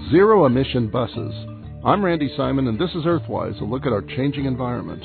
Zero-emission buses. I'm Randy Simon, and this is Earthwise, a look at our changing environment.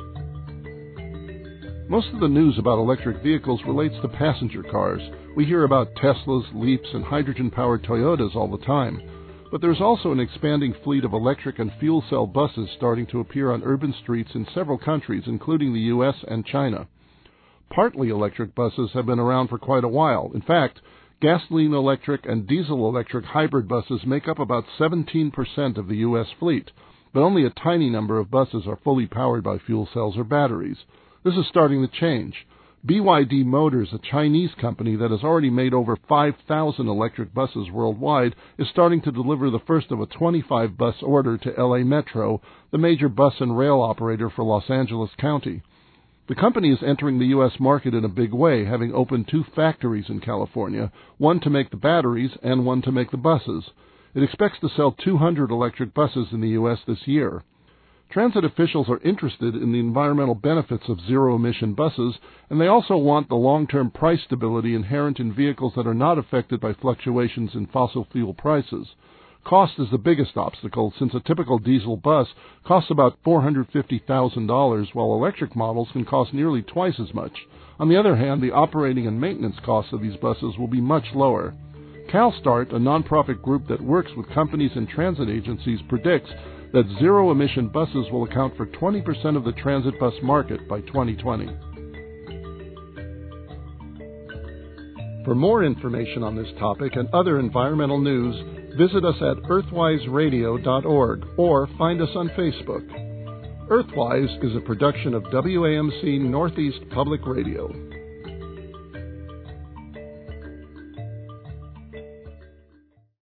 Most of the news about electric vehicles relates to passenger cars. We hear about Teslas, Leaps, and hydrogen-powered Toyotas all the time. But there's also an expanding fleet of electric and fuel cell buses starting to appear on urban streets in several countries, including the U.S. and China. Partly electric buses have been around for quite a while. In fact, gasoline-electric and diesel-electric hybrid buses make up about 17% of the U.S. fleet, but only a tiny number of buses are fully powered by fuel cells or batteries. This is starting to change. BYD Motors, a Chinese company that has already made over 5,000 electric buses worldwide, is starting to deliver the first of a 25-bus order to LA Metro, the major bus and rail operator for Los Angeles County. The company is entering the U.S. market in a big way, having opened 2 factories in California, one to make the batteries and one to make the buses. It expects to sell 200 electric buses in the U.S. this year. Transit officials are interested in the environmental benefits of zero-emission buses, and they also want the long-term price stability inherent in vehicles that are not affected by fluctuations in fossil fuel prices. Cost is the biggest obstacle, since a typical diesel bus costs about $450,000, while electric models can cost nearly twice as much. On the other hand, the operating and maintenance costs of these buses will be much lower. CalSTART, a nonprofit group that works with companies and transit agencies, predicts that zero-emission buses will account for 20% of the transit bus market by 2020. For more information on this topic and other environmental news, visit us at earthwiseradio.org or find us on Facebook. Earthwise is a production of WAMC Northeast Public Radio.